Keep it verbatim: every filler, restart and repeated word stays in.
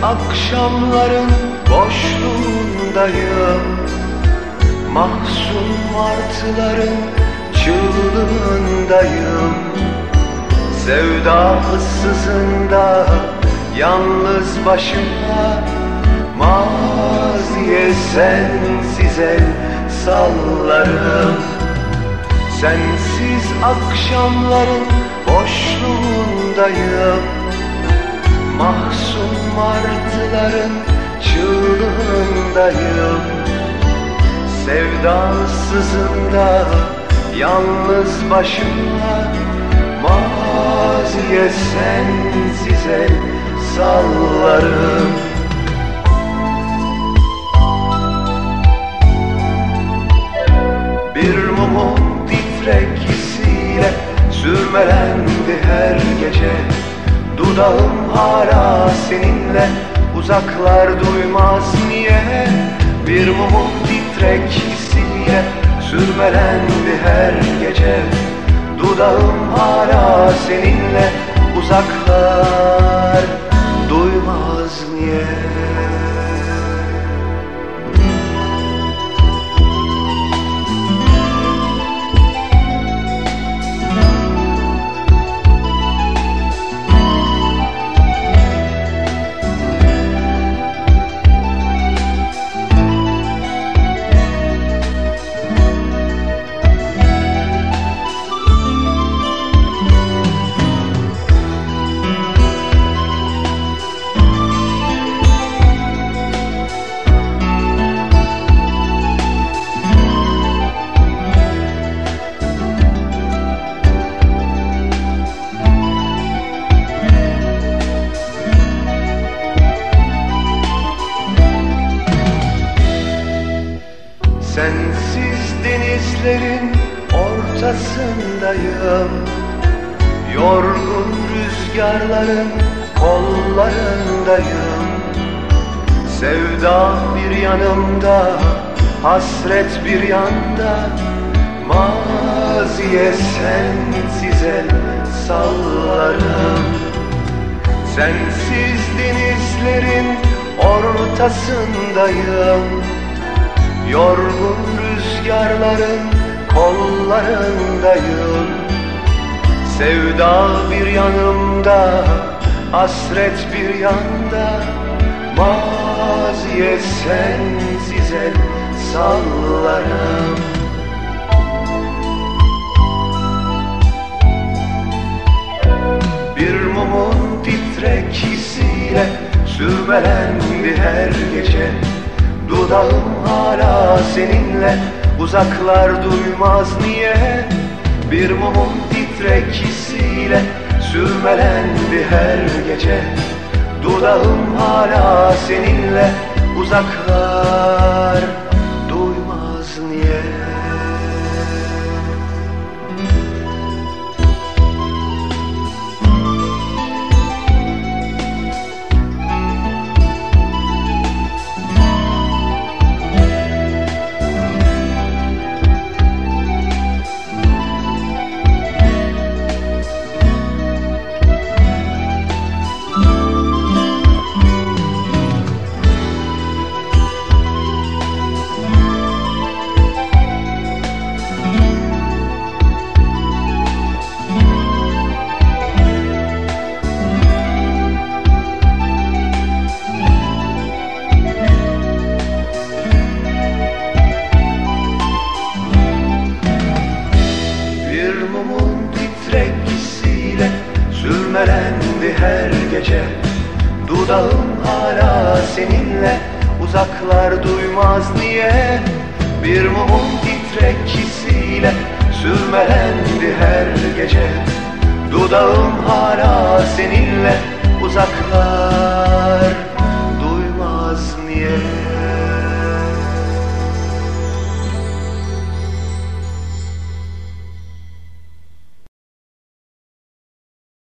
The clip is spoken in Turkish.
akşamların boşluğundayım. Mahzun martıların çığlığındayım. Sevda ıssızında yalnız başıma, maziye sensiz el sallarım. Sensiz akşamların boşluğundayım. Mahzun martıların çığlığındayım. Sevdasızında yalnız başıma, maziye sensiz el sallarım. Bir mumun titrekisiyle sürmelendi her gece. Dudağım hala seninle, uzaklar duymaz niye? Bir mumun titrekisiyle sürmelendi her gece. Dudağım hala seninle, uzaklar duymaz niye? Sensiz denizlerin ortasındayım. Yorgun rüzgarların kollarındayım. Sevda bir yanımda, hasret bir yanda. Maziye sensiz el sallarım. Sensiz denizlerin ortasındayım. Yorgun rüzgarların kollarındayım. Sevda bir yanımda, hasret bir yanda. Maziye sensiz el sallarım. Bir mumun titrekisiyle sürmelendi her gece. Dudağım hala seninle, uzaklar duymaz niye? Bir mumun titrekisiyle sürmelendi her gece. Dudağım hala seninle, uzaklar duymaz niye? Sürmelendi her gece. Dudağım hala seninle, uzaklar duymaz niye? Bir mumun titrekisiyle sürmelendi her gece. Dudağım hala seninle, uzaklar